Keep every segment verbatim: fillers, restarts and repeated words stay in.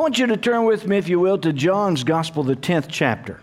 want you to turn with me, if you will, to John's Gospel, the tenth chapter.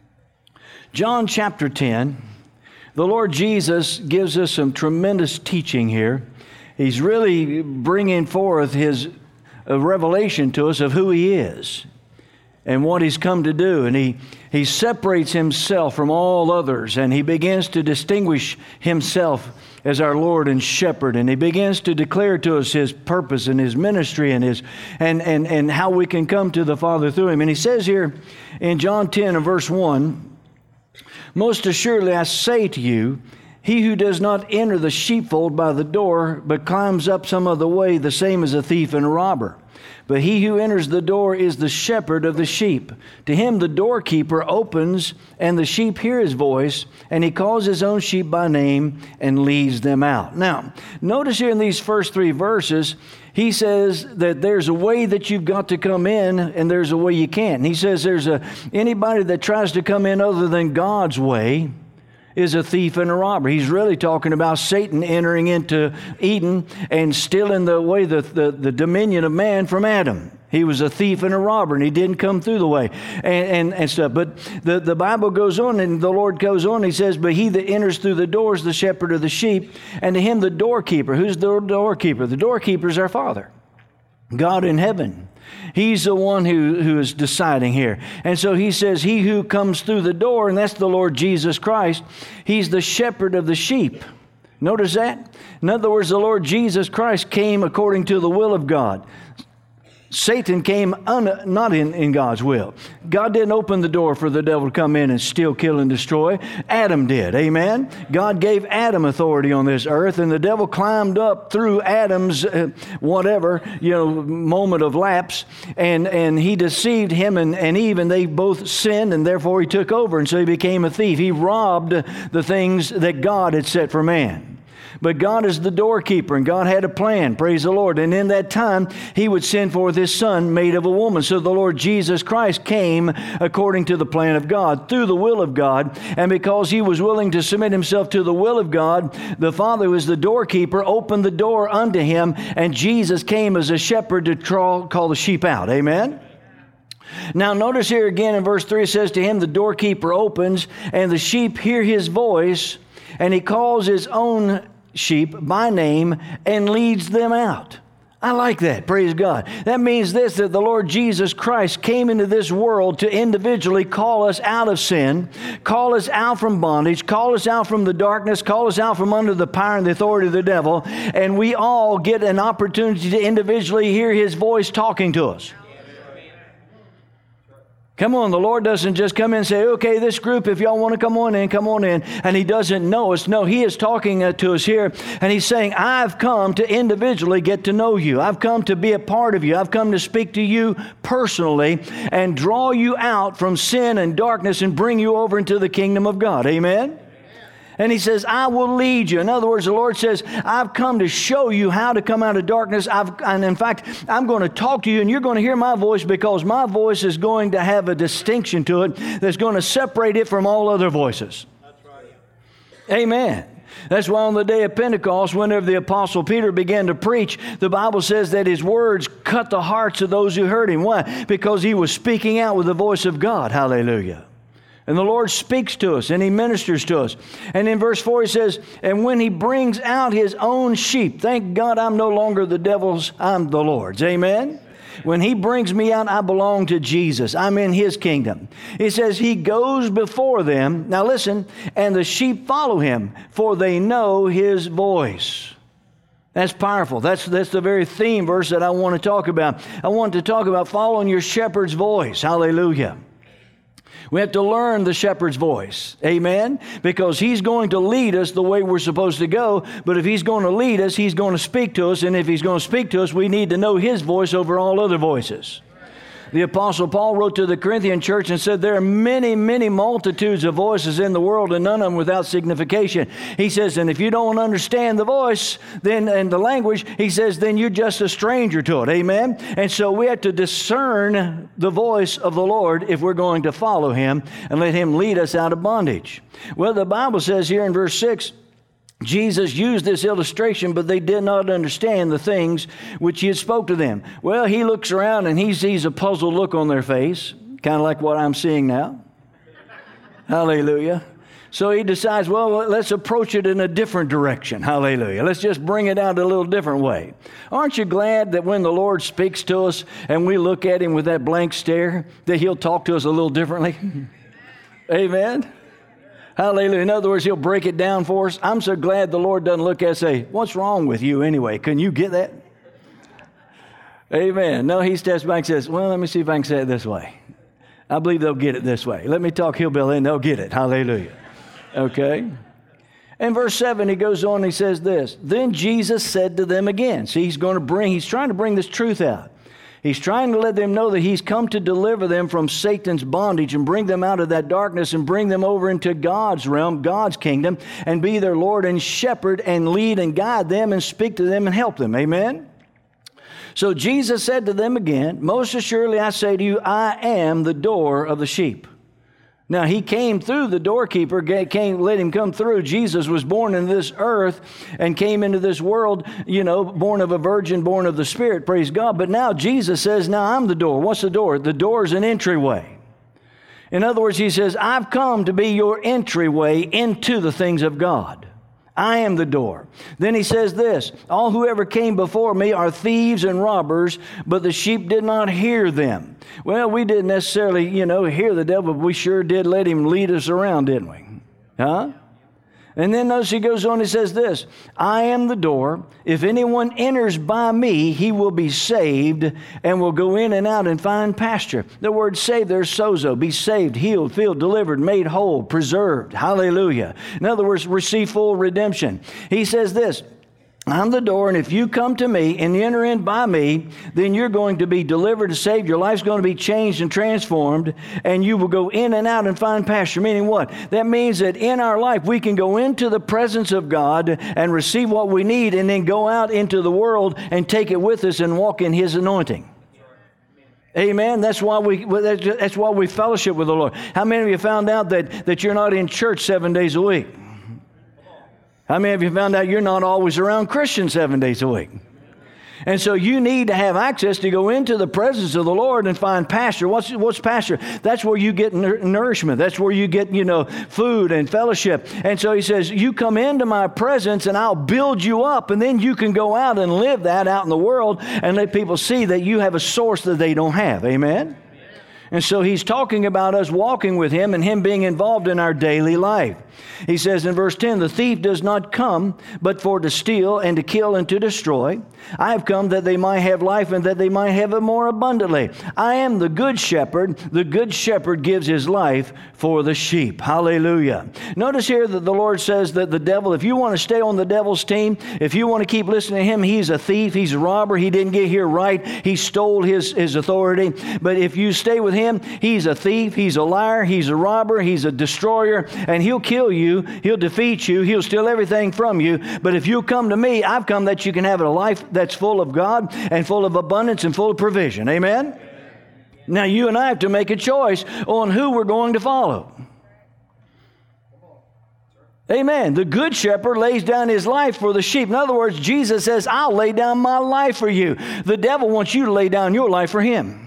John chapter ten. The Lord Jesus gives us some tremendous teaching here. He's really bringing forth His uh, revelation to us of who He is and what He's come to do. And He, he separates Himself from all others, and He begins to distinguish Himself as our Lord and Shepherd, and He begins to declare to us His purpose and His ministry and His and, and, and how we can come to the Father through Him. And He says here in John ten and verse one, "Most assuredly I say to you, he who does not enter the sheepfold by the door, but climbs up some other way, the same is a thief and a robber. But he who enters the door is the shepherd of the sheep. To him the doorkeeper opens, and the sheep hear his voice, and he calls his own sheep by name and leads them out." Now, notice here in these first three verses, he says that there's a way that you've got to come in, and there's a way you can't. And he says there's a anybody that tries to come in other than God's way is a thief and a robber. He's really talking about Satan entering into Eden and stealing the way the, the, the dominion of man from Adam. He was a thief and a robber, and he didn't come through the way and, and, and stuff. But the, the Bible goes on, and the Lord goes on. He says, "But he that enters through the door is the shepherd of the sheep, and to him the doorkeeper." Who's the doorkeeper? The doorkeeper is our Father, God in heaven. He's the one who, who is deciding here. And so he says, he who comes through the door, and that's the Lord Jesus Christ, he's the shepherd of the sheep. Notice that? In other words, the Lord Jesus Christ came according to the will of God. Satan came un, not in, in God's will. God didn't open the door for the devil to come in and steal, kill, and destroy. Adam did. Amen? God gave Adam authority on this earth, and the devil climbed up through Adam's uh, whatever, you know, moment of lapse, and, and he deceived him and, and Eve, and they both sinned, and therefore he took over, and so he became a thief. He robbed the things that God had set for man. But God is the doorkeeper, and God had a plan, praise the Lord. And in that time, He would send forth His Son made of a woman. So the Lord Jesus Christ came according to the plan of God, through the will of God. And because He was willing to submit Himself to the will of God, the Father, who is the doorkeeper, opened the door unto Him, and Jesus came as a shepherd to call, call the sheep out. Amen? Now notice here again in verse three, it says, "To him the doorkeeper opens, and the sheep hear His voice, and He calls His own sheep by name and leads them out." I like that. Praise God. That means this, that the Lord Jesus Christ came into this world to individually call us out of sin, call us out from bondage, call us out from the darkness, call us out from under the power and the authority of the devil, and we all get an opportunity to individually hear His voice talking to us. Come on, the Lord doesn't just come in and say, "Okay, this group, if y'all want to come on in, come on in," and He doesn't know us. No, He is talking uh, to us here, and He's saying, "I've come to individually get to know you. I've come to be a part of you. I've come to speak to you personally and draw you out from sin and darkness and bring you over into the kingdom of God." Amen? And He says, "I will lead you." In other words, the Lord says, "I've come to show you how to come out of darkness. I've, and in fact, I'm going to talk to you, and you're going to hear my voice, because my voice is going to have a distinction to it that's going to separate it from all other voices." That's right. Amen. That's why on the day of Pentecost, whenever the Apostle Peter began to preach, the Bible says that his words cut the hearts of those who heard him. Why? Because he was speaking out with the voice of God. Hallelujah. And the Lord speaks to us, and He ministers to us. And in verse four He says, "And when He brings out His own sheep," thank God I'm no longer the devil's, I'm the Lord's. Amen? When He brings me out, I belong to Jesus. I'm in His kingdom. He says He goes before them. Now listen, "and the sheep follow Him, for they know His voice." That's powerful. That's, that's the very theme verse that I want to talk about. I want to talk about following your shepherd's voice. Hallelujah. We have to learn the shepherd's voice. Amen? Because He's going to lead us the way we're supposed to go. But if He's going to lead us, He's going to speak to us. And if He's going to speak to us, we need to know His voice over all other voices. The Apostle Paul wrote to the Corinthian church and said, "There are many, many multitudes of voices in the world, and none of them without signification." He says, and if you don't understand the voice then and the language, he says, then you're just a stranger to it. Amen? And so we have to discern the voice of the Lord if we're going to follow Him and let Him lead us out of bondage. Well, the Bible says here in verse six, Jesus used this illustration, but they did not understand the things which he had spoke to them. Well, he looks around and he sees a puzzled look on their face, kind of like what I'm seeing now. Hallelujah. So he decides, well, let's approach it in a different direction. Hallelujah. Let's just bring it out a little different way. Aren't you glad that when the Lord speaks to us and we look at him with that blank stare, that he'll talk to us a little differently? Amen. Hallelujah. In other words, he'll break it down for us. I'm so glad the Lord doesn't look at us and say, what's wrong with you anyway? Can you get that? Amen. No, he steps back and says, well, let me see if I can say it this way. I believe they'll get it this way. Let me talk hillbilly and they'll get it. Hallelujah. Okay. In verse seven, he goes on and he says this. Then Jesus said to them again. See, he's going to bring, he's trying to bring this truth out. He's trying to let them know that he's come to deliver them from Satan's bondage and bring them out of that darkness and bring them over into God's realm, God's kingdom, and be their Lord and shepherd and lead and guide them and speak to them and help them. Amen? So Jesus said to them again, most assuredly I say to you, I am the door of the sheep. Now, he came through the doorkeeper, came, let him come through. Jesus was born in this earth and came into this world, you know, born of a virgin, born of the Spirit, praise God. But now Jesus says, now I'm the door. What's the door? The door is an entryway. In other words, he says, I've come to be your entryway into the things of God. I am the door. Then he says this, all whoever came before me are thieves and robbers, but the sheep did not hear them. Well, we didn't necessarily, you know, hear the devil, but we sure did let him lead us around, didn't we? Huh? And then notice he goes on and says this, I am the door. If anyone enters by me, he will be saved and will go in and out and find pasture. The word saved there is sozo, be saved, healed, filled, delivered, made whole, preserved. Hallelujah. In other words, receive full redemption. He says this, I'm the door, and if you come to me and enter in by me, then you're going to be delivered and saved. Your life's going to be changed and transformed, and you will go in and out and find pasture. Meaning what? That means that in our life, we can go into the presence of God and receive what we need, and then go out into the world and take it with us and walk in His anointing. Amen. That's why we that's why we fellowship with the Lord. How many of you found out that, that you're not in church seven days a week? How many of you found out you're not always around Christians seven days a week? And so you need to have access to go into the presence of the Lord and find pasture. What's, what's pasture? That's where you get nourishment. That's where you get, you know, food and fellowship. And so he says, you come into my presence and I'll build you up. And then you can go out and live that out in the world and let people see that you have a source that they don't have. Amen? And so he's talking about us walking with him and him being involved in our daily life. He says in verse ten, the thief does not come but for to steal and to kill and to destroy. I have come that they might have life and that they might have it more abundantly. I am the good shepherd. The good shepherd gives his life for the sheep. Hallelujah. Notice here that the Lord says that the devil, if you want to stay on the devil's team, if you want to keep listening to him, he's a thief, he's a robber, he didn't get here right, he stole his, his authority. But if you stay with him, he's a thief, he's a liar, he's a robber, he's a destroyer, and he'll kill you, he'll defeat you, he'll steal everything from you. But if you come to me, I've come that you can have a life that's full of God and full of abundance and full of provision. Amen? Amen. Now you and I have to make a choice on who we're going to follow. Amen. The good shepherd lays down his life for the sheep. In other words, Jesus says, I'll lay down my life for you. The devil wants you to lay down your life for him.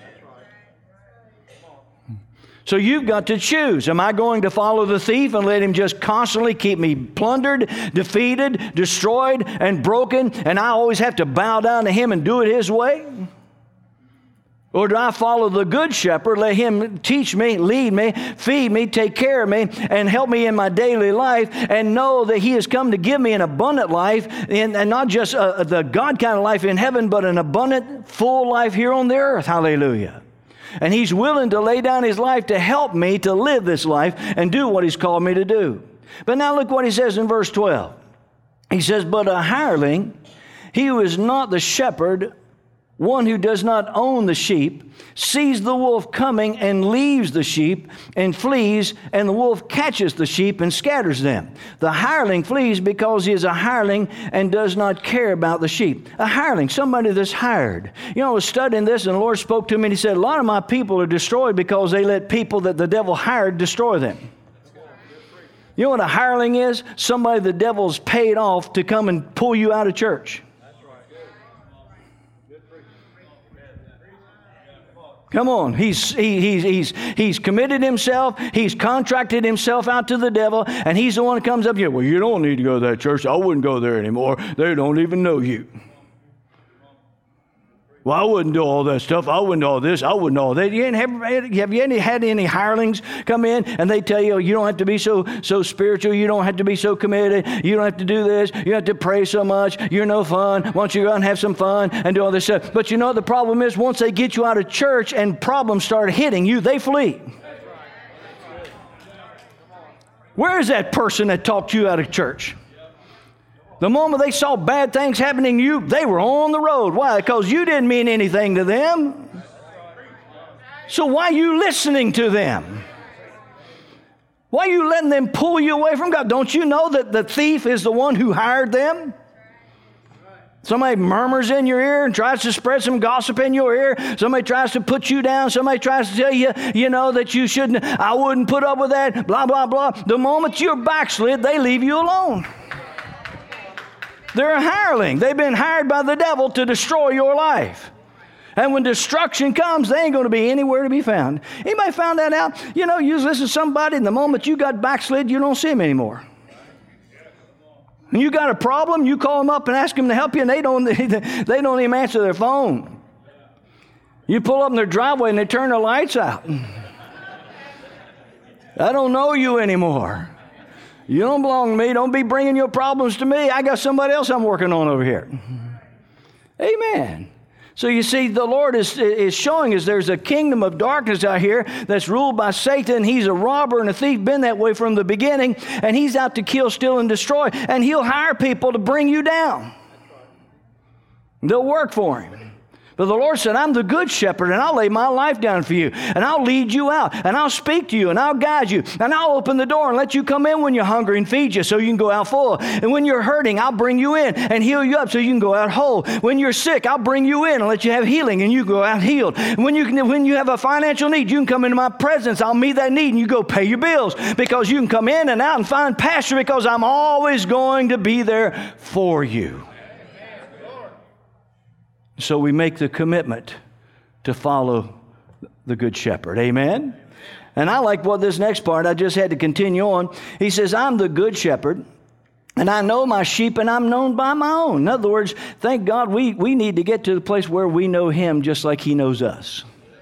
So you've got to choose. Am I going to follow the thief and let him just constantly keep me plundered, defeated, destroyed, and broken, and I always have to bow down to him and do it his way? Or do I follow the good shepherd, let him teach me, lead me, feed me, take care of me, and help me in my daily life, and know that he has come to give me an abundant life, and, and not just uh, the God kind of life in heaven, but an abundant, full life here on the earth. Hallelujah. And he's willing to lay down his life to help me to live this life and do what he's called me to do. But now look what he says in verse twelve. He says, but a hireling, he who is not the shepherd, one who does not own the sheep, sees the wolf coming and leaves the sheep and flees, and the wolf catches the sheep and scatters them. The hireling flees because he is a hireling and does not care about the sheep. A hireling, somebody that's hired. You know, I was studying this and the Lord spoke to me and he said, a lot of my people are destroyed because they let people that the devil hired destroy them. You know what a hireling is? Somebody the devil's paid off to come and pull you out of church. Come on. He's, he, he's, he's, he's committed himself. He's contracted himself out to the devil. And he's the one that comes up to you. Well, you don't need to go to that church. I wouldn't go there anymore. They don't even know you. Well, I wouldn't do all that stuff. I wouldn't do all this. I wouldn't do all that. You ain't have, have you any, had any hirelings come in and they tell you, you don't have to be so so spiritual. You don't have to be so committed. You don't have to do this. You don't have to pray so much. You're no fun. Why don't you go and have some fun and do all this stuff? But you know the problem is once they get you out of church and problems start hitting you, they flee. Where is that person that talked you out of church? The moment they saw bad things happening to you, they were on the road. Why? Because you didn't mean anything to them. So why are you listening to them? Why are you letting them pull you away from God? Don't you know that the thief is the one who hired them? Somebody murmurs in your ear and tries to spread some gossip in your ear. Somebody tries to put you down. Somebody tries to tell you, you know, that you shouldn't, I wouldn't put up with that, blah, blah, blah. The moment you're backslid, they leave you alone. They're a hireling. They've been hired by the devil to destroy your life. And when destruction comes, they ain't going to be anywhere to be found. Anybody found that out? You know, you listen to somebody, and the moment you got backslid, you don't see them anymore. When you got a problem, you call them up and ask them to help you, and they don't, they don't even answer their phone. You pull up in their driveway, and they turn their lights out. I don't know you anymore. You don't belong to me. Don't be bringing your problems to me. I got somebody else I'm working on over here. Amen. So you see, the Lord is, is showing us there's a kingdom of darkness out here that's ruled by Satan. He's a robber and a thief, been that way from the beginning, and he's out to kill, steal, and destroy. And he'll hire people to bring you down. They'll work for him. But the Lord said, I'm the good shepherd, and I'll lay my life down for you, and I'll lead you out, and I'll speak to you, and I'll guide you, and I'll open the door and let you come in when you're hungry and feed you so you can go out full. And when you're hurting, I'll bring you in and heal you up so you can go out whole. When you're sick, I'll bring you in and let you have healing, and you go out healed. And when you, can, when you have a financial need, you can come into my presence. I'll meet that need, and you go pay your bills because you can come in and out and find pasture because I'm always going to be there for you. So we make the commitment to follow the Good Shepherd. Amen? And I like what this next part, I just had to continue on. He says, I'm the Good Shepherd, and I know my sheep, and I'm known by my own. In other words, thank God we, we need to get to the place where we know Him just like He knows us.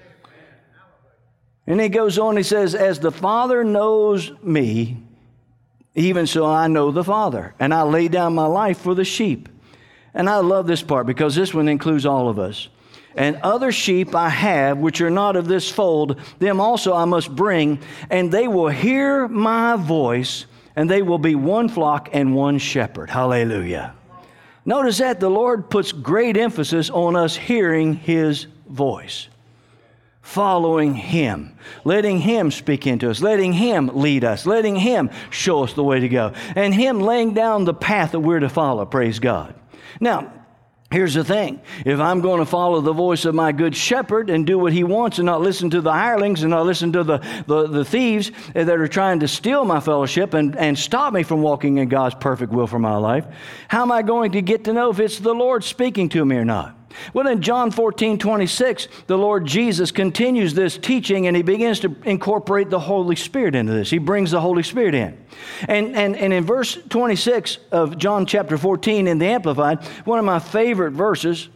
And he goes on, he says, as the Father knows me, even so I know the Father, and I lay down my life for the sheep. And I love this part because this one includes all of us. And other sheep I have, which are not of this fold, them also I must bring, and they will hear my voice, and they will be one flock and one shepherd. Hallelujah. Notice that the Lord puts great emphasis on us hearing His voice, following Him, letting Him speak into us, letting Him lead us, letting Him show us the way to go, and Him laying down the path that we're to follow. Praise God. Now, here's the thing. If I'm going to follow the voice of my good shepherd and do what he wants and not listen to the hirelings and not listen to the, the, the thieves that are trying to steal my fellowship and, and stop me from walking in God's perfect will for my life, how am I going to get to know if it's the Lord speaking to me or not? Well, in John fourteen twenty-six, the Lord Jesus continues this teaching, and He begins to incorporate the Holy Spirit into this. He brings the Holy Spirit in. And, and, and in verse twenty-six of John chapter fourteen in the Amplified, one of my favorite verses,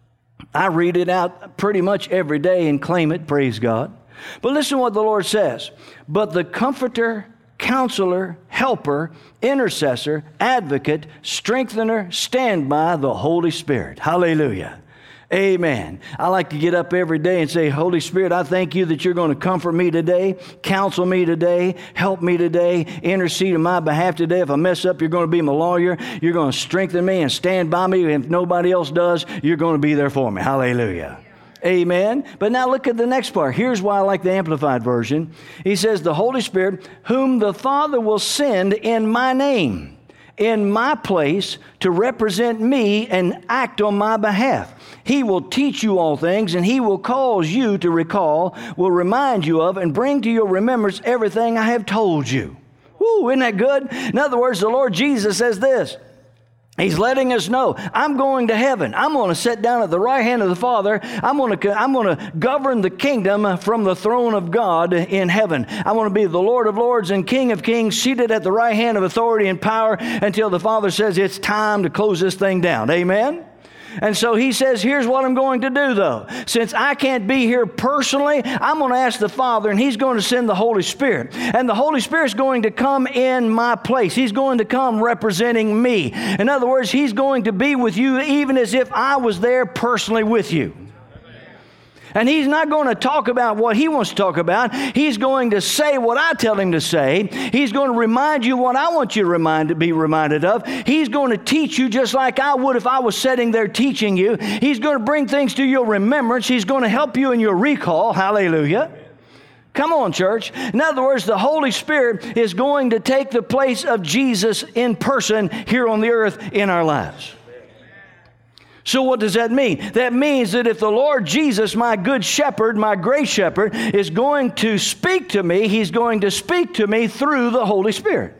I read it out pretty much every day and claim it, praise God. But listen to what the Lord says. But the Comforter, Counselor, Helper, Intercessor, Advocate, Strengthener, stand by the Holy Spirit. Hallelujah. Amen. I like to get up every day and say, Holy Spirit, I thank you that you're going to comfort me today, counsel me today, help me today, intercede on my behalf today. If I mess up, you're going to be my lawyer. You're going to strengthen me and stand by me. If nobody else does, you're going to be there for me. Hallelujah. Amen. But now look at the next part. Here's why I like the Amplified Version. He says, the Holy Spirit, whom the Father will send in my name, in my place, to represent me and act on my behalf. He will teach you all things, and He will cause you to recall, will remind you of, and bring to your remembrance everything I have told you. Woo, isn't that good? In other words, the Lord Jesus says this. He's letting us know, I'm going to heaven. I'm going to sit down at the right hand of the Father. I'm going to, I'm going to govern the kingdom from the throne of God in heaven. I'm going to be the Lord of lords and King of kings, seated at the right hand of authority and power until the Father says it's time to close this thing down. Amen? And so he says, here's what I'm going to do, though. Since I can't be here personally, I'm going to ask the Father, and He's going to send the Holy Spirit. And the Holy Spirit's going to come in my place. He's going to come representing me. In other words, He's going to be with you even as if I was there personally with you. And He's not going to talk about what He wants to talk about. He's going to say what I tell Him to say. He's going to remind you what I want you to remind, be reminded of. He's going to teach you just like I would if I was sitting there teaching you. He's going to bring things to your remembrance. He's going to help you in your recall. Hallelujah. Come on, church. In other words, the Holy Spirit is going to take the place of Jesus in person here on the earth in our lives. So what does that mean? That means that if the Lord Jesus, my good shepherd, my great shepherd, is going to speak to me, He's going to speak to me through the Holy Spirit.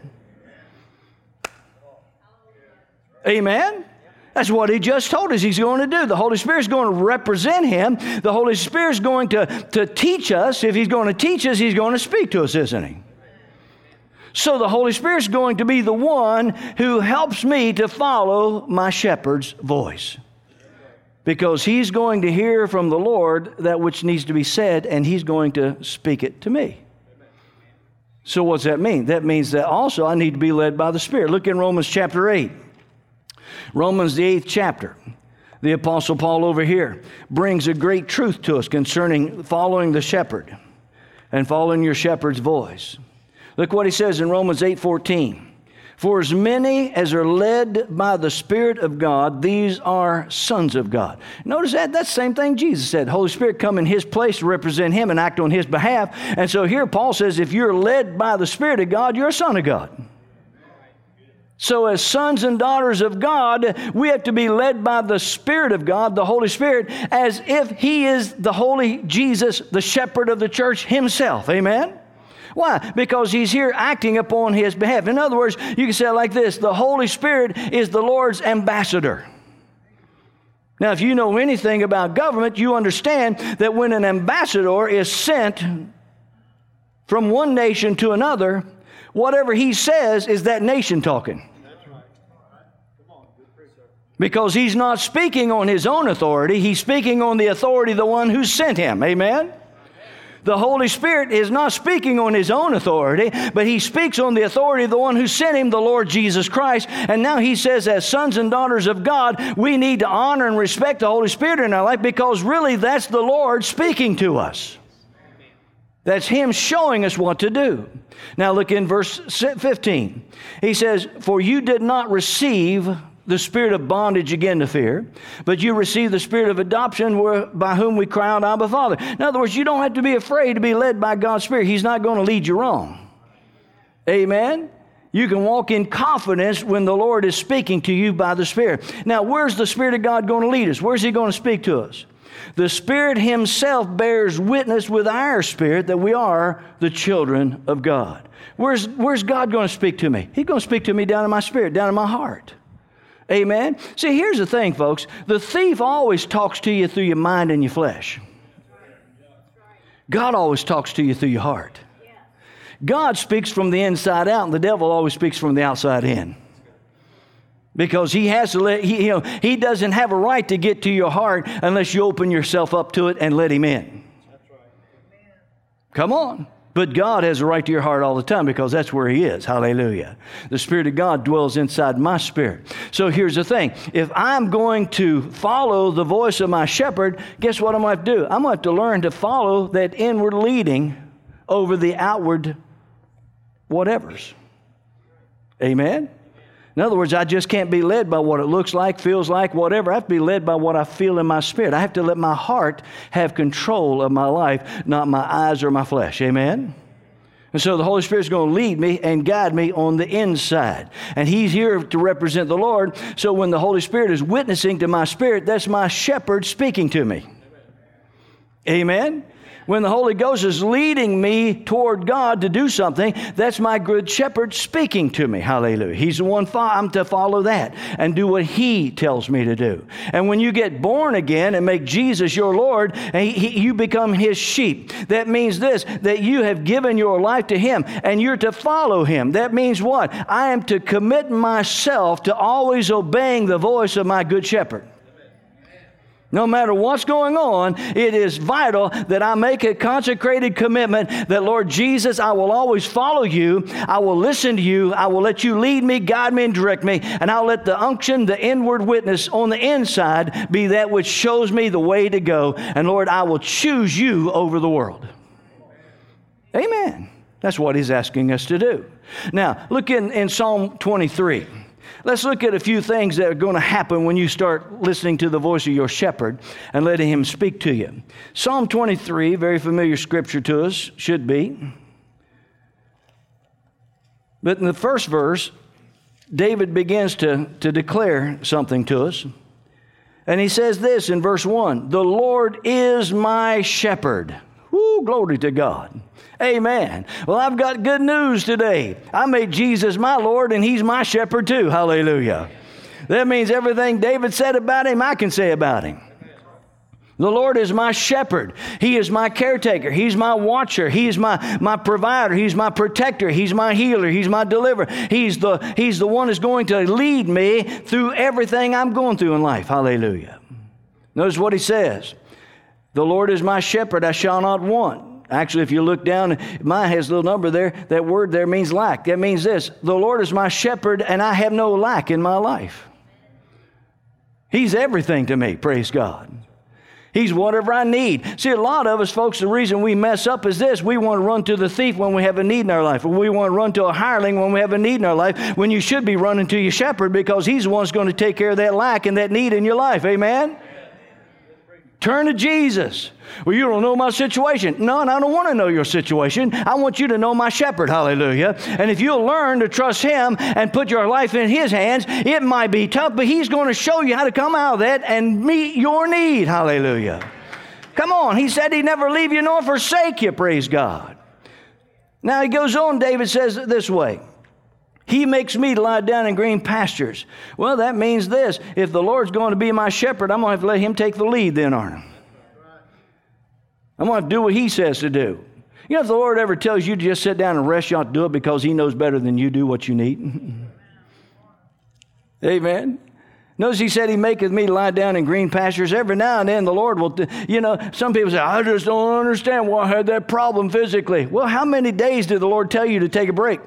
Amen? That's what He just told us He's going to do. The Holy Spirit is going to represent Him. The Holy Spirit is going to, to teach us. If He's going to teach us, He's going to speak to us, isn't He? So the Holy Spirit is going to be the one who helps me to follow my shepherd's voice. Because He's going to hear from the Lord that which needs to be said, and He's going to speak it to me. So what's that mean? That means that also I need to be led by the Spirit. Look in Romans chapter eight. Romans, the eighth chapter. The Apostle Paul over here brings a great truth to us concerning following the shepherd and following your shepherd's voice. Look what he says in Romans eight fourteen. For as many as are led by the Spirit of God, these are sons of God. Notice that. That's the same thing Jesus said. Holy Spirit come in His place to represent Him and act on His behalf. And so here Paul says, if you're led by the Spirit of God, you're a son of God. So as sons and daughters of God, we have to be led by the Spirit of God, the Holy Spirit, as if He is the Holy Jesus, the shepherd of the church Himself. Amen? Why? Because He's here acting upon His behalf. In other words, you can say it like this. The Holy Spirit is the Lord's ambassador. Now, if you know anything about government, you understand that when an ambassador is sent from one nation to another, whatever he says is that nation talking. Because he's not speaking on his own authority. He's speaking on the authority of the one who sent him. Amen? The Holy Spirit is not speaking on His own authority, but He speaks on the authority of the one who sent Him, the Lord Jesus Christ. And now He says, as sons and daughters of God, we need to honor and respect the Holy Spirit in our life, because really that's the Lord speaking to us. That's Him showing us what to do. Now look in verse fifteen. He says, for you did not receive the spirit of bondage again to fear, but you receive the spirit of adoption by whom we cry out, Abba, Father. In other words, you don't have to be afraid to be led by God's Spirit. He's not going to lead you wrong. Amen? You can walk in confidence when the Lord is speaking to you by the Spirit. Now, where's the Spirit of God going to lead us? Where's He going to speak to us? The Spirit Himself bears witness with our spirit that we are the children of God. Where's, where's God going to speak to me? He's going to speak to me down in my spirit, down in my heart. Amen? See, here's the thing, folks. The thief always talks to you through your mind and your flesh. God always talks to you through your heart. God speaks from the inside out, and the devil always speaks from the outside in. Because he has to let, he, you know, he doesn't have a right to get to your heart unless you open yourself up to it and let him in. Come on. But God has a right to your heart all the time, because that's where He is. Hallelujah. The Spirit of God dwells inside my spirit. So here's the thing. If I'm going to follow the voice of my shepherd, guess what I'm going to have to do? I'm going to have to learn to follow that inward leading over the outward whatevers. Amen? In other words, I just can't be led by what it looks like, feels like, whatever. I have to be led by what I feel in my spirit. I have to let my heart have control of my life, not my eyes or my flesh. Amen? And so the Holy Spirit is going to lead me and guide me on the inside. And He's here to represent the Lord. So when the Holy Spirit is witnessing to my spirit, that's my shepherd speaking to me. Amen? When the Holy Ghost is leading me toward God to do something, that's my good shepherd speaking to me. Hallelujah. He's the one, I'm to follow that and do what He tells me to do. And when you get born again and make Jesus your Lord, and he, he, you become His sheep, that means this, that you have given your life to Him and you're to follow Him. That means what? I am to commit myself to always obeying the voice of my good shepherd. No matter what's going on, it is vital that I make a consecrated commitment that, Lord Jesus, I will always follow You. I will listen to You. I will let You lead me, guide me, and direct me. And I'll let the unction, the inward witness on the inside be that which shows me the way to go. And Lord, I will choose You over the world. Amen. That's what He's asking us to do. Now, look in, in Psalm twenty-three. Let's look at a few things that are going to happen when you start listening to the voice of your shepherd and letting Him speak to you. Psalm twenty-three, very familiar scripture to us, should be. But in the first verse, David begins to, to declare something to us. And he says this in verse one, "The Lord is my shepherd." Woo, glory to God. Amen. Well, I've got good news today. I made Jesus my Lord, and He's my shepherd too. Hallelujah. That means everything David said about Him, I can say about Him. The Lord is my shepherd. He is my caretaker. He's my watcher. He is my, my provider. He's my protector. He's my healer. He's my deliverer. He's the, he's the one that's going to lead me through everything I'm going through in life. Hallelujah. Notice what he says. The Lord is my shepherd, I shall not want. Actually, if you look down, mine has a little number there. That word there means lack. That means this. The Lord is my shepherd, and I have no lack in my life. He's everything to me, praise God. He's whatever I need. See, a lot of us, folks, the reason we mess up is this. We want to run to the thief when we have a need in our life. Or we want to run to a hireling when we have a need in our life, when you should be running to your shepherd because He's the one that's going to take care of that lack and that need in your life. Amen? Turn to Jesus. Well, you don't know my situation. No, and I don't want to know your situation. I want you to know my shepherd. Hallelujah. And if you'll learn to trust Him and put your life in His hands, it might be tough, but He's going to show you how to come out of that and meet your need. Hallelujah. Come on. He said He'd never leave you nor forsake you. Praise God. Now he goes on, David says it this way. He makes me lie down in green pastures. Well, that means this. If the Lord's going to be my shepherd, I'm going to have to let Him take the lead then, aren't I? I'm going to have to do what He says to do. You know, if the Lord ever tells you to just sit down and rest, you ought to do it because He knows better than you do what you need. Amen. Notice He said He maketh me lie down in green pastures. Every now and then the Lord will, you know, some people say, I just don't understand why I had that problem physically. Well, how many days did the Lord tell you to take a break?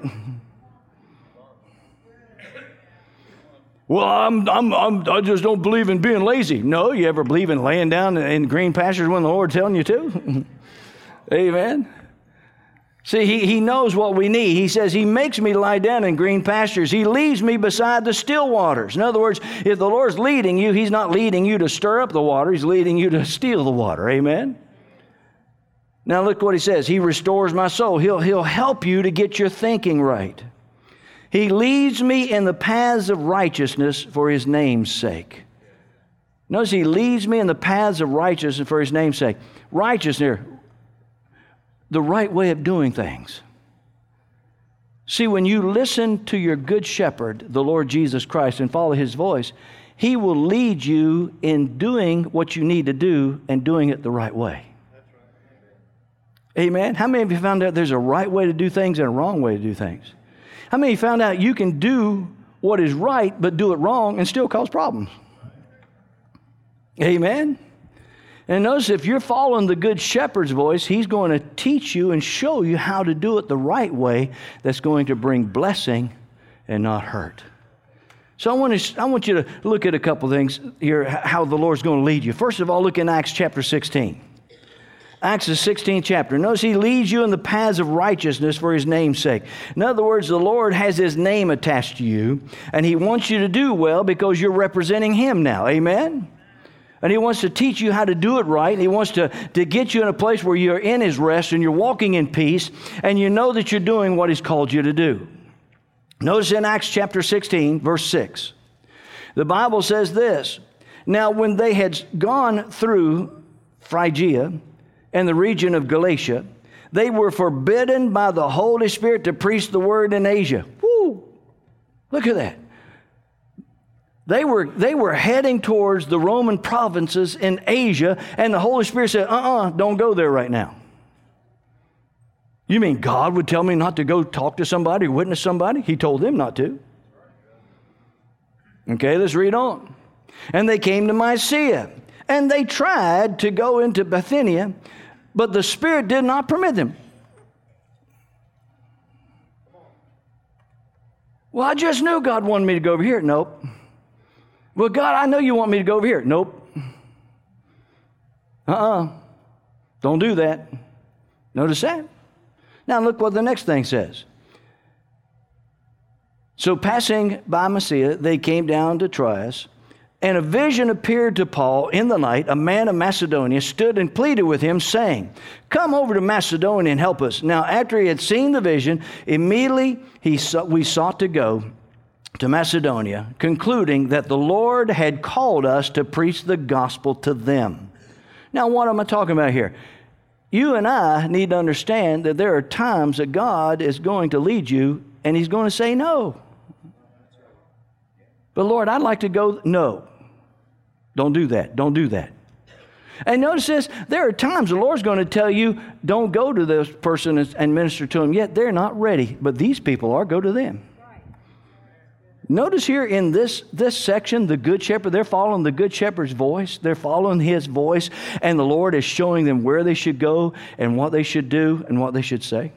Well, I'm, I'm, I'm, I just don't believe in being lazy. No, you ever believe in laying down in green pastures when the Lord's telling you to? Amen. See, he, he knows what we need. He says He makes me lie down in green pastures. He leads me beside the still waters. In other words, if the Lord's leading you, He's not leading you to stir up the water. He's leading you to steal the water. Amen. Now look what He says. He restores my soul. He'll, he'll help you to get your thinking right. He leads me in the paths of righteousness for His name's sake. Notice He leads me in the paths of righteousness for His name's sake. Righteousness, the right way of doing things. See, when you listen to your good shepherd, the Lord Jesus Christ, and follow His voice, He will lead you in doing what you need to do and doing it the right way. Amen? How many of you found out there's a right way to do things and a wrong way to do things? How many found out you can do what is right but do it wrong and still cause problems? Amen? And notice if you're following the good shepherd's voice, He's going to teach you and show you how to do it the right way that's going to bring blessing and not hurt. So I want, to, I want you to look at a couple things here, how the Lord's going to lead you. First of all, look in Acts chapter sixteen. Acts the sixteenth chapter. Notice He leads you in the paths of righteousness for His name's sake. In other words, the Lord has His name attached to you, and He wants you to do well because you're representing Him now. Amen? And He wants to teach you how to do it right. And He wants to, to get you in a place where you're in His rest and you're walking in peace, and you know that you're doing what He's called you to do. Notice in Acts chapter sixteen, verse six, the Bible says this. Now, when they had gone through Phrygia and the region of Galatia. They were forbidden by the Holy Spirit to preach the word in Asia. Woo! Look at that. They were, they were heading towards the Roman provinces in Asia, and the Holy Spirit said, uh-uh, don't go there right now. You mean God would tell me not to go talk to somebody or witness somebody? He told them not to. Okay, let's read on. And they came to Mysia, and they tried to go into Bithynia, but the Spirit did not permit them. Well, I just knew God wanted me to go over here. Nope. Well, God, I know you want me to go over here. Nope. Uh-uh. Don't do that. Notice that. Now look what the next thing says. So passing by Mysia, they came down to Troas, and a vision appeared to Paul in the night. A man of Macedonia stood and pleaded with him, saying, come over to Macedonia and help us. Now after he had seen the vision, immediately he sought, we sought to go to Macedonia, concluding that the Lord had called us to preach the gospel to them. Now what am I talking about here? You and I need to understand that there are times that God is going to lead you and He's going to say no. But Lord, I'd like to go. No, don't do that. Don't do that. And notice this, there are times the Lord's going to tell you, don't go to this person and minister to them yet. They're not ready, but these people are. Go to them. Notice here in this, this section, the Good Shepherd, they're following the Good Shepherd's voice. They're following His voice, and the Lord is showing them where they should go and what they should do and what they should say.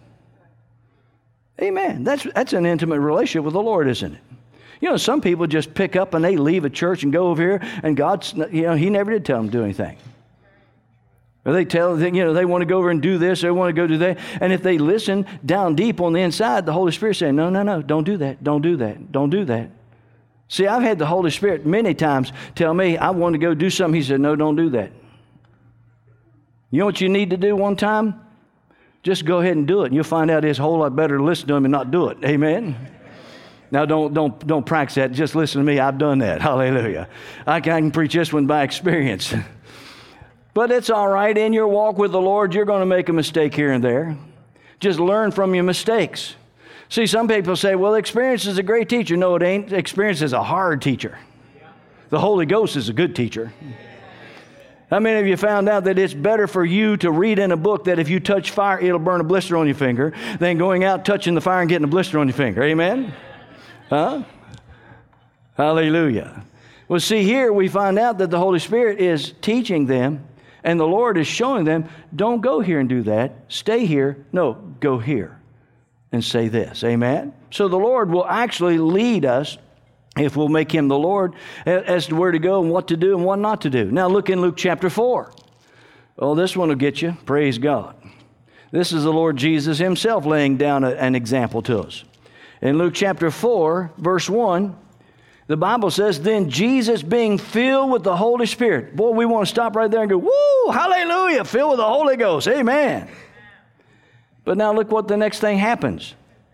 Amen. That's, that's an intimate relationship with the Lord, isn't it? You know, some people just pick up and they leave a church and go over here, and God's, you know, He never did tell them to do anything. Or they tell them, you know, they want to go over and do this, they want to go do that. And if they listen down deep on the inside, the Holy Spirit saying, no, no, no, don't do that, don't do that, don't do that. See, I've had the Holy Spirit many times tell me, I want to go do something. He said, no, don't do that. You know what you need to do one time? Just go ahead and do it. And you'll find out it's a whole lot better to listen to Him and not do it. Amen? Now, don't don't don't practice that. Just listen to me. I've done that. Hallelujah. I can, I can preach this one by experience. But it's all right. In your walk with the Lord, you're going to make a mistake here and there. Just learn from your mistakes. See, some people say, well, experience is a great teacher. No, it ain't. Experience is a hard teacher. The Holy Ghost is a good teacher. How many of you found out that it's better for you to read in a book that if you touch fire, it'll burn a blister on your finger, than going out touching the fire and getting a blister on your finger? Amen? Huh? Hallelujah. Well, see, here we find out that the Holy Spirit is teaching them, and the Lord is showing them, don't go here and do that. Stay here. No, go here and say this. Amen? So the Lord will actually lead us if we'll make Him the Lord as to where to go and what to do and what not to do. Now look in Luke chapter four. Oh, this one will get you. Praise God. This is the Lord Jesus Himself laying down a, an example to us. In Luke chapter four, verse one, the Bible says, then Jesus being filled with the Holy Spirit. Boy, we want to stop right there and go, woo, hallelujah, filled with the Holy Ghost. Amen. But now look what the next thing happens.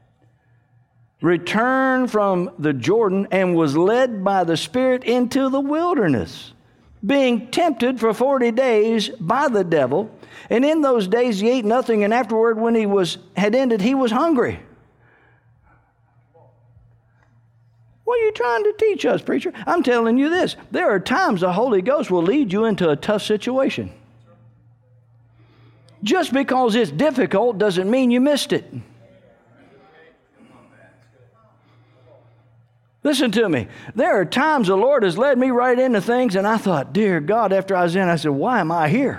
Returned from the Jordan and was led by the Spirit into the wilderness, being tempted for forty days by the devil. And in those days he ate nothing, and afterward when he was had ended, he was hungry. What are you trying to teach us, preacher? I'm telling you this. There are times the Holy Ghost will lead you into a tough situation. Just because it's difficult doesn't mean you missed it. Listen to me. There are times the Lord has led me right into things, and I thought, dear God, after I was in, I said, why am I here?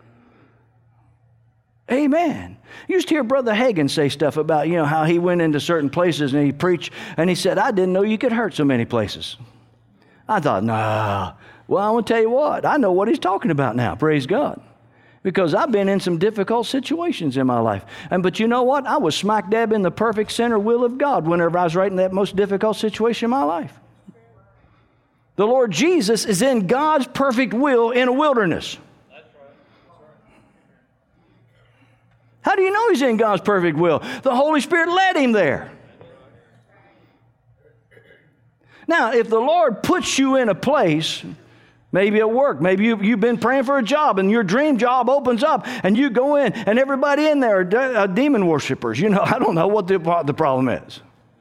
Amen. You used to hear Brother Hagin say stuff about, you know, how he went into certain places and he preached, and he said, I didn't know you could hurt so many places. I thought, nah. Well, I want to tell you what. I know what he's talking about now. Praise God. Because I've been in some difficult situations in my life. And but you know what? I was smack dab in the perfect center will of God whenever I was right in that most difficult situation in my life. The Lord Jesus is in God's perfect will in a wilderness. How do you know He's in God's perfect will? The Holy Spirit led Him there. Now, if the Lord puts you in a place Maybe at work. Maybe you, you've been praying for a job and your dream job opens up and you go in and everybody in there are de- uh, demon worshipers. You know, I don't know what the, what the problem is.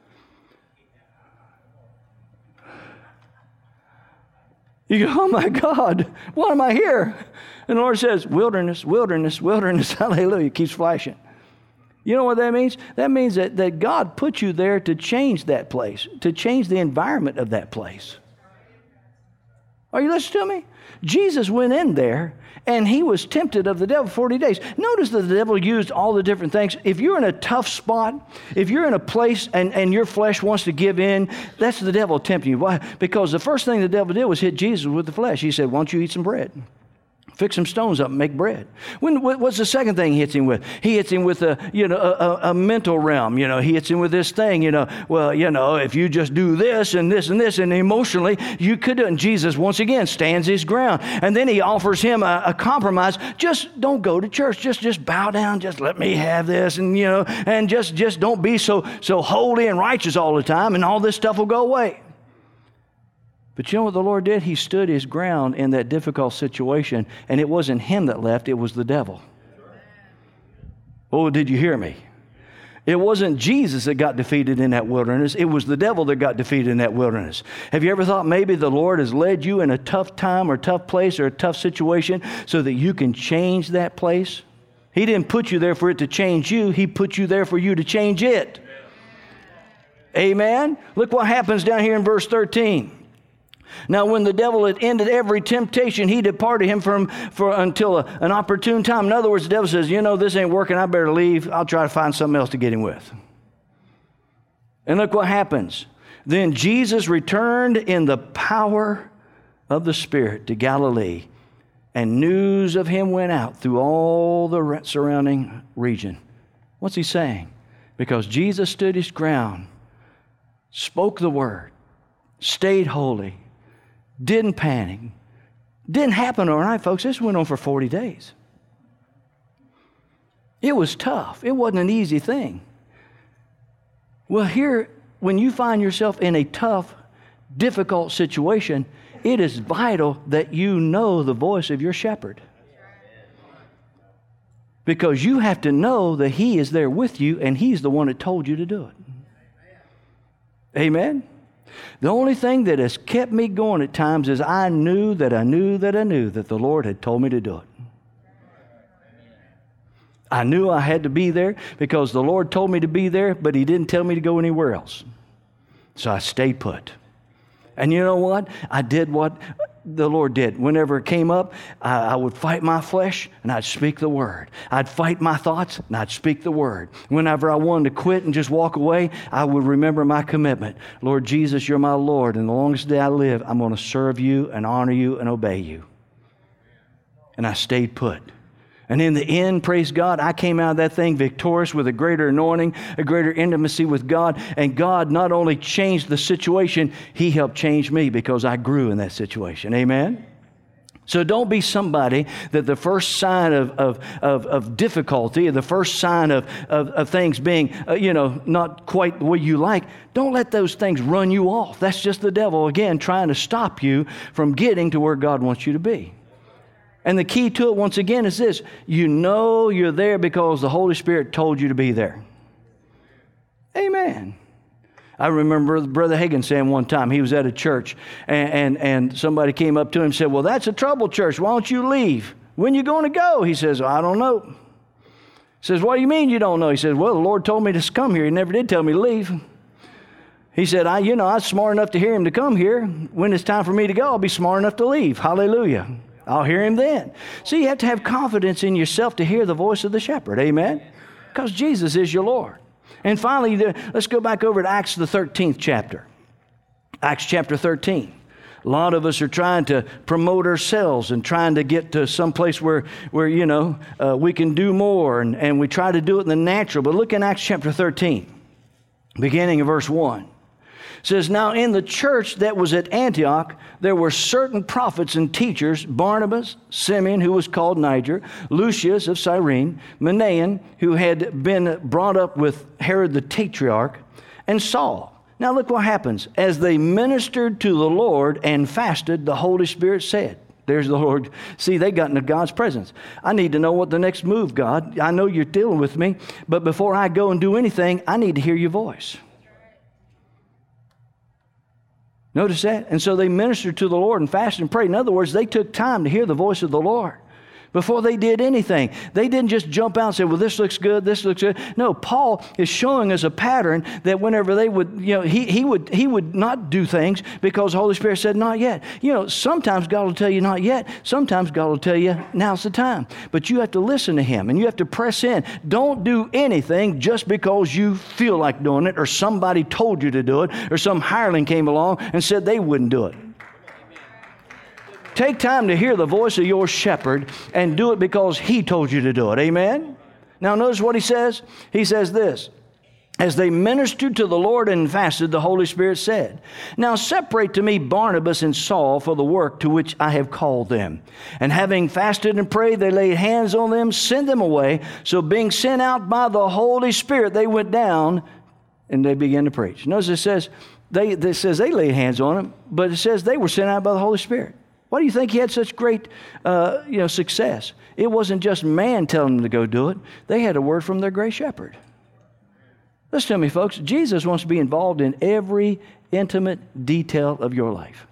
You go, oh my God, why am I here? And the Lord says, wilderness, wilderness, wilderness, hallelujah, keeps flashing. You know what that means? That means that, that God put you there to change that place, to change the environment of that place. Are you listening to me? Jesus went in there and he was tempted of the devil forty days. Notice that the devil used all the different things. If you're in a tough spot, if you're in a place and, and your flesh wants to give in, that's the devil tempting you. Why? Because the first thing the devil did was hit Jesus with the flesh. He said, why don't you eat some bread? Fix some stones up and make bread. When, what's the second thing he hits him with? He hits him with a, you know, a, a mental realm. You know, he hits him with this thing, you know, well, you know, if you just do this and this and this and emotionally, you could do it. And Jesus, once again, stands his ground. And then he offers him a, a compromise. Just don't go to church. Just, just bow down. Just let me have this. And, you know, and just, just don't be so, so holy and righteous all the time. And all this stuff will go away. But you know what the Lord did? He stood his ground in that difficult situation, and it wasn't him that left, it was the devil. Oh, did you hear me? It wasn't Jesus that got defeated in that wilderness. It was the devil that got defeated in that wilderness. Have you ever thought maybe the Lord has led you in a tough time or tough place or a tough situation so that you can change that place? He didn't put you there for it to change you. He put you there for you to change it. Amen? Look what happens down here in verse thirteen. Now, when the devil had ended every temptation, he departed him from for until a, an opportune time. In other words, the devil says, you know, this ain't working. I better leave. I'll try to find something else to get him with. And look what happens. Then Jesus returned in the power of the Spirit to Galilee, and news of him went out through all the surrounding region. What's he saying? Because Jesus stood his ground, spoke the word, stayed holy, didn't panic. Didn't happen overnight, folks. This went on for forty days. It was tough. It wasn't an easy thing. Well, here, when you find yourself in a tough, difficult situation, it is vital that you know the voice of your shepherd. Because you have to know that he is there with you and he's the one that told you to do it. Amen? The only thing that has kept me going at times is I knew that I knew that I knew that the Lord had told me to do it. I knew I had to be there because the Lord told me to be there, but he didn't tell me to go anywhere else. So I stayed put. And you know what? I did what the Lord did. Whenever it came up, I, I would fight my flesh and I'd speak the word. I'd fight my thoughts and I'd speak the word. Whenever I wanted to quit and just walk away, I would remember my commitment. Lord Jesus, you're my Lord, and the longest day I live, I'm going to serve you and honor you and obey you. And I stayed put. And in the end, praise God, I came out of that thing victorious with a greater anointing, a greater intimacy with God. And God not only changed the situation, he helped change me because I grew in that situation. Amen? So don't be somebody that the first sign of, of, of, of difficulty, the first sign of, of, of things being, uh, you know, not quite the way you like, don't let those things run you off. That's just the devil, again, trying to stop you from getting to where God wants you to be. And the key to it, once again, is this. You know you're there because the Holy Spirit told you to be there. Amen. I remember Brother Hagin saying one time, he was at a church, and, and, and somebody came up to him and said, well, that's a troubled church. Why don't you leave? When you going to go? He says, I don't know. He says, what do you mean you don't know? He says, well, the Lord told me to come here. He never did tell me to leave. He said, I, you know, I was smart enough to hear him to come here. When it's time for me to go, I'll be smart enough to leave. Hallelujah. I'll hear him then. So you have to have confidence in yourself to hear the voice of the shepherd. Amen? Because Jesus is your Lord. And finally, let's go back over to Acts, the thirteenth chapter. Acts chapter thirteen. A lot of us are trying to promote ourselves and trying to get to some place where, where you know, uh, we can do more. And, and we try to do it in the natural. But look in Acts chapter thirteen, beginning of verse one. It says, now in the church that was at Antioch, there were certain prophets and teachers, Barnabas, Simeon, who was called Niger, Lucius of Cyrene, Manaen, who had been brought up with Herod the Tetrarch, and Saul. Now look what happens. As they ministered to the Lord and fasted, the Holy Spirit said, there's the Lord. See, they got into God's presence. I need to know what the next move, God. I know you're dealing with me, but before I go and do anything, I need to hear your voice. Notice that? And so they ministered to the Lord and fasted and prayed. In other words, they took time to hear the voice of the Lord before they did anything. They didn't just jump out and say, well, this looks good, this looks good. No, Paul is showing us a pattern that whenever they would, you know, he, he would he would not do things because the Holy Spirit said, not yet. You know, sometimes God will tell you not yet. Sometimes God will tell you, now's the time. But you have to listen to Him and you have to press in. Don't do anything just because you feel like doing it or somebody told you to do it or some hireling came along and said they wouldn't do it. Take time to hear the voice of your shepherd and do it because he told you to do it. Amen? Now notice what he says. He says this. As they ministered to the Lord and fasted, the Holy Spirit said, now separate to me Barnabas and Saul for the work to which I have called them. And having fasted and prayed, they laid hands on them, sent them away. So being sent out by the Holy Spirit, they went down and they began to preach. Notice it says, they, it says they laid hands on them, but it says they were sent out by the Holy Spirit. Why do you think he had such great uh, you know, success? It wasn't just man telling them to go do it. They had a word from their great shepherd. Listen to me, folks. Jesus wants to be involved in every intimate detail of your life.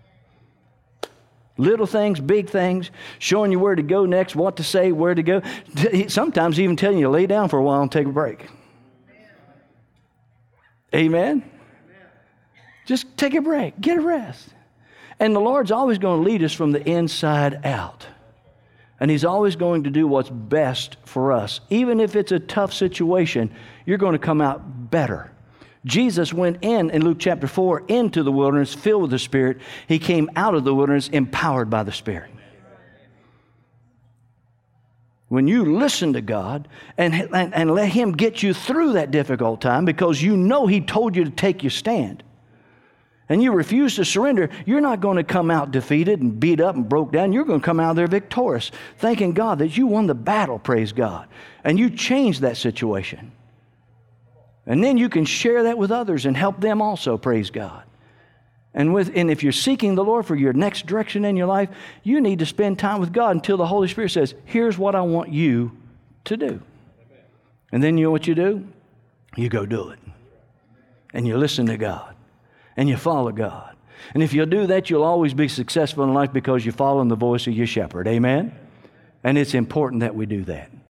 Little things, big things, showing you where to go next, what to say, where to go. Sometimes even telling you to lay down for a while and take a break. Amen? Just take a break. Get a rest. And the Lord's always going to lead us from the inside out. And He's always going to do what's best for us. Even if it's a tough situation, you're going to come out better. Jesus went in, in Luke chapter four, into the wilderness filled with the Spirit. He came out of the wilderness empowered by the Spirit. When you listen to God and, and, and let Him get you through that difficult time because you know He told you to take your stand, and you refuse to surrender, you're not going to come out defeated and beat up and broke down. You're going to come out there victorious, thanking God that you won the battle, praise God. And you changed that situation. And then you can share that with others and help them also, praise God. And, with, and if you're seeking the Lord for your next direction in your life, you need to spend time with God until the Holy Spirit says, here's what I want you to do. And then you know what you do? You go do it. And you listen to God. And you follow God. And if you'll do that, you'll always be successful in life because you're following the voice of your shepherd. Amen? And it's important that we do that.